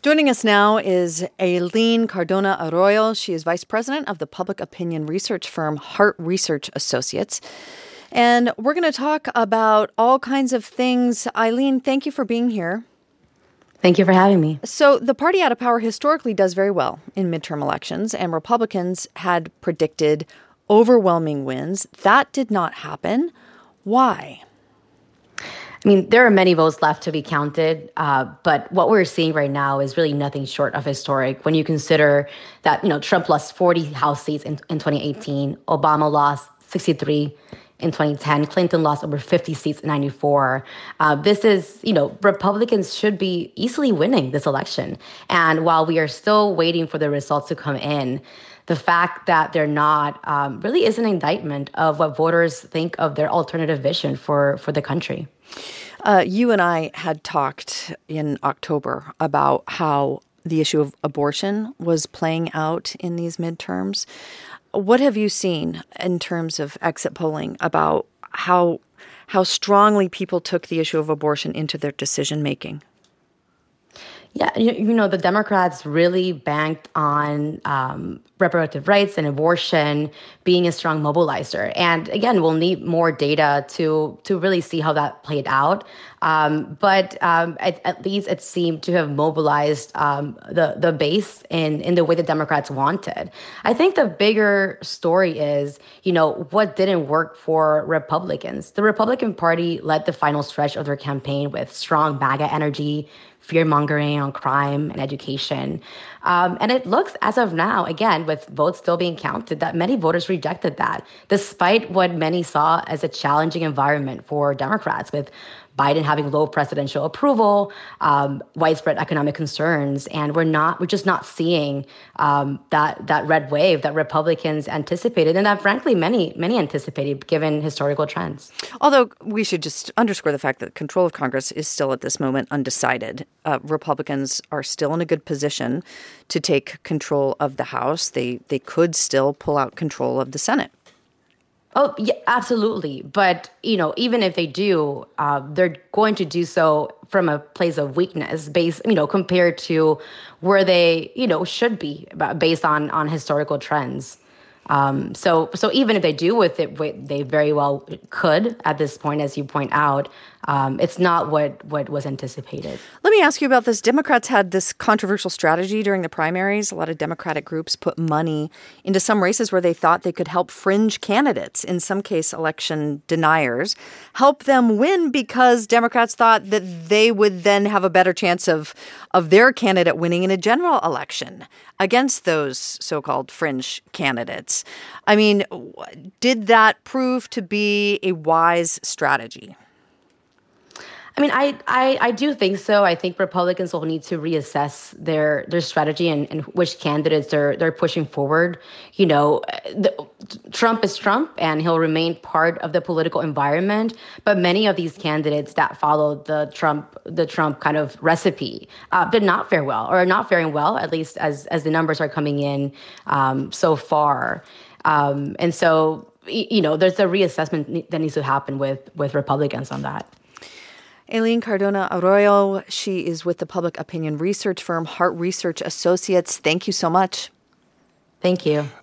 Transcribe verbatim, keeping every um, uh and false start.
Joining us now is Aileen Cardona Arroyo. She is vice president of the public opinion research firm Hart Research Associates. And we're going to talk about all kinds of things. Aileen, thank you for being here. Thank you for having me. So the party out of power historically does very well in midterm elections, and Republicans had predicted overwhelming wins. That did not happen. Why? I mean, there are many votes left to be counted, uh, but what we're seeing right now is really nothing short of historic when you consider that, you know, Trump lost forty House seats in, in twenty eighteen, Obama lost sixty-three in twenty ten, Clinton lost over fifty seats in ninety-four. Uh, this is, you know, Republicans should be easily winning this election. And while we are still waiting for the results to come in, the fact that they're not um, really is an indictment of what voters think of their alternative vision for, for the country. Uh, you and I had talked in October about how the issue of abortion was playing out in these midterms. What have you seen in terms of exit polling about how how strongly people took the issue of abortion into their decision making? Yeah, you, you know, the Democrats really banked on um, reproductive rights and abortion being a strong mobilizer. And again, we'll need more data to to really see how that played out. Um, but um, at, at least it seemed to have mobilized um, the, the base in, in the way the Democrats wanted. I think the bigger story is, you know, what didn't work for Republicans. The Republican Party led the final stretch of their campaign with strong MAGA energy, fear-mongering on crime and education. Um, and it looks, as of now, again, with votes still being counted, that many voters rejected that, despite what many saw as a challenging environment for Democrats, with Biden having low presidential approval, um, widespread economic concerns, and we're not, we're just not seeing um, that that red wave that Republicans anticipated, and that frankly many many anticipated, given historical trends. Although we should just underscore the fact that control of Congress is still at this moment undecided. Uh, Republicans are still in a good position to take control of the House. They they could still pull out control of the Senate. Oh, yeah, absolutely. But, you know, even if they do, uh, they're going to do so from a place of weakness based, you know, compared to where they, you know, should be based on, on historical trends. Um, so so even if they do with it, they very well could at this point, as you point out. Um, it's not what, what was anticipated. Let me ask you about this. Democrats had this controversial strategy during the primaries. A lot of Democratic groups put money into some races where they thought they could help fringe candidates, in some case election deniers, help them win because Democrats thought that they would then have a better chance of, of their candidate winning in a general election against those so-called fringe candidates. I mean, did that prove to be a wise strategy? I mean, I, I, I do think so. I think Republicans will need to reassess their their strategy and, and which candidates they're they're pushing forward. You know, the, Trump is Trump, and he'll remain part of the political environment. But many of these candidates that followed the Trump the Trump kind of recipe uh, did not fare well, or are not faring well, at least as as the numbers are coming in um, so far. Um, and so, you know, there's a reassessment that needs to happen with with Republicans on that. Aileen Cardona Arroyo, she is with the public opinion research firm Hart Research Associates. Thank you so much. Thank you.